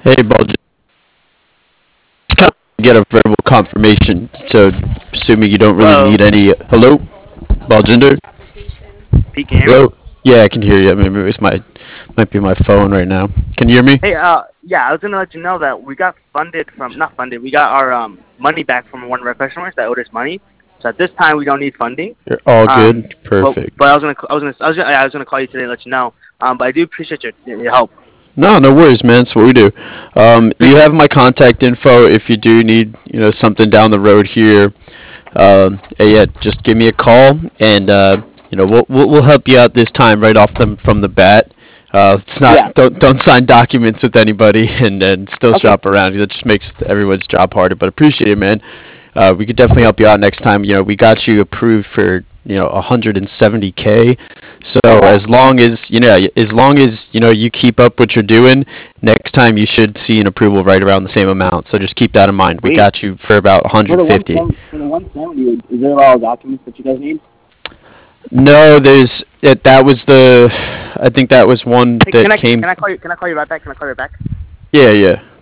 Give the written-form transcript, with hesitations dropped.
Hey, Baljan. Just kind of get a verbal confirmation. So, assuming you don't really Hello, need any. Hello, Baljinder. Pete, can you hear me? Hello. Yeah, I can hear you. Maybe it's might be my phone right now. Can you hear me? Hey, yeah, I was gonna let you know that we got funded from, not funded, we got our money back from one of our customers that owed us money. So at this time, we don't need funding. You're all Um, good. but Perfect. I was gonna call you today and let you know. But I do appreciate your help. No, no worries, man. That's what we do. You Appreciate have it. my contact info if you do need, something down the road here. Yeah, just give me a call, and we'll help you out this time right off from the bat. It's Yeah. not don't sign documents with anybody, and still Okay. shop around. That just makes everyone's job harder. But appreciate it, man. We could definitely Okay. help you out next time. We got you approved for 170K. So Oh wow. as long as you keep up what you're doing, next time you should see an approval right around the same amount. So just keep that in mind. We Sweet. got you for about For the 150. 170, for the 170, is there all documents that you guys need? No, that was I think that was one Hey, that came. can I call you right back? Can I call you right back? Yeah, yeah.